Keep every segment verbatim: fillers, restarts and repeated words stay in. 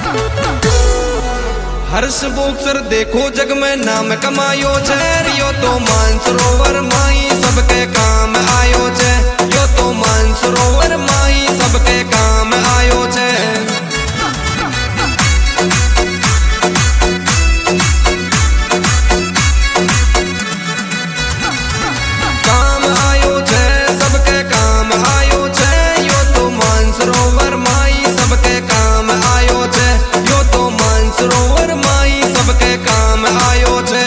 हर्ष boxer देखो जग में नाम कमायो छे। यो तो मानसरोवर माई सबके काम आयो छे। यो तो मानसरोवर माई सबके काम आयो छे। काम आयो छे सबके काम आयो छे। यो तो मानसरोवर माई सबके काम आयो छे। यो तो मानसरोवर माई सबके काम आयो छे।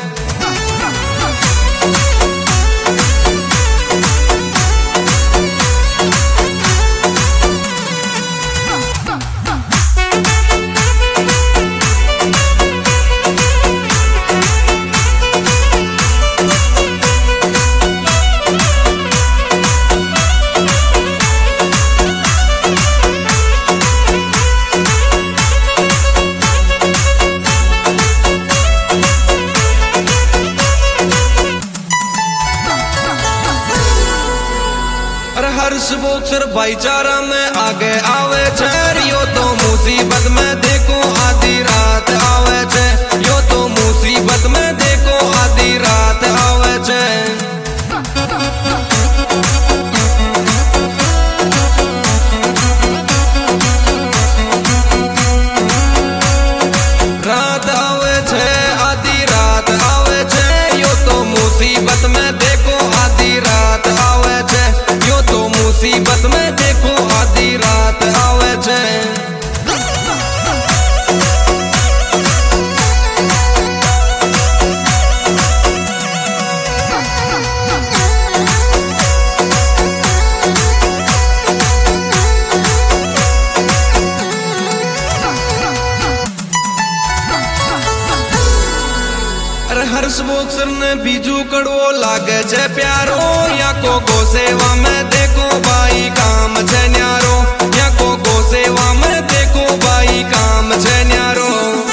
हर्ष बॉक्सर भाईचारा में आगे आवे छे। यो तो मुसीबत में देखो आधी रात आवे छे। यो तो मुसीबत में देखो आधी रात आवे छे। रात आवे छे आधी रात आवे छे। यो तो मुसीबत में देखो आधी रात आवे छे। यो तो मुसीबत में देखो आधी रात आवे छे। अरे हर्ष बॉक्सर ने बीजू कड़वो लागे छे प्यारो। या को गो सेवा में देखो भाई काम छे न्यारो। या को गो सेवा में देखो भाई काम छे न्यारो।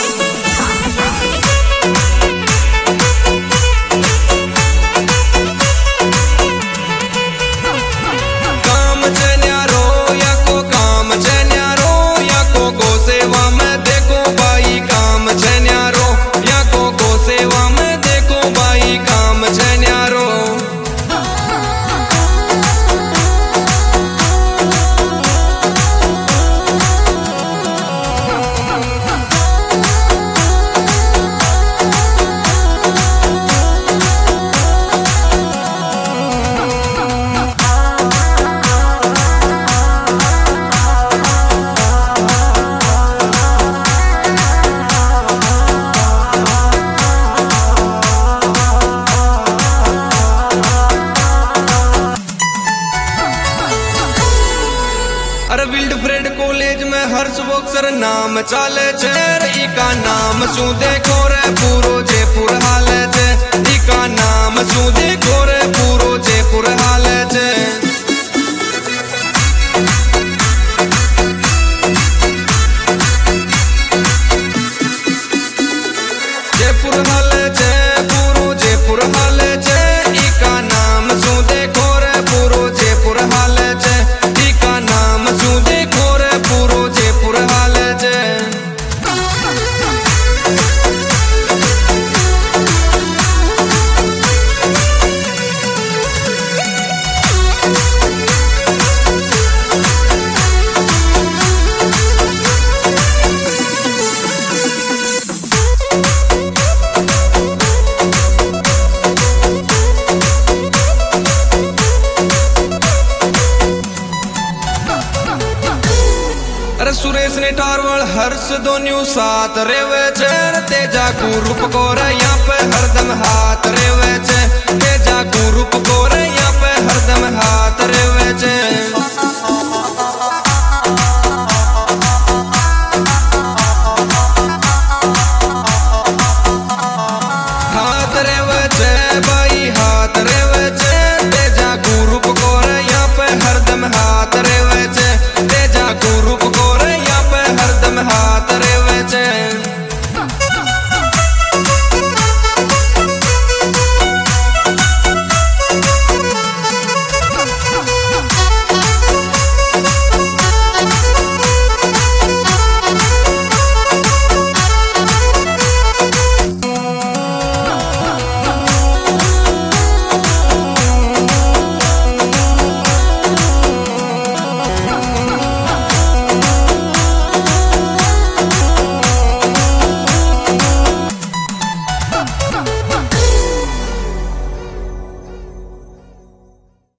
काम छे न्यारो या को काम छे न्यारो। या को गो सेवा में देखो भाई काम छे न्यारो। या को गो सेवा में देखो भाई काम छे न्यारो। अरे विल्डफ्रेड कॉलेज में हर्ष बॉक्सर नाम चाले छे। इका नाम शू देखो रे पूरो जयपुर हाले छे। इका नाम शू देखो रे पूरो जयपुर हाले छे। जयपुर हाले छे पूरो जयपुर हाले छे। इका नाम शू देखो रे पूरो जयपुर हाले छे। इका नाम शू देखो रे पूरो जयपुर हाले छे। अरे सुरेश ने टारवल हर्ष दोन्यू साथ रेवे छे। तेजा ग्रुप को रे यहाँ पे हरदम हाथ रेवे छे। तेजा ग्रुप को रे यहाँ पे हरदम हाथ रेवे छे।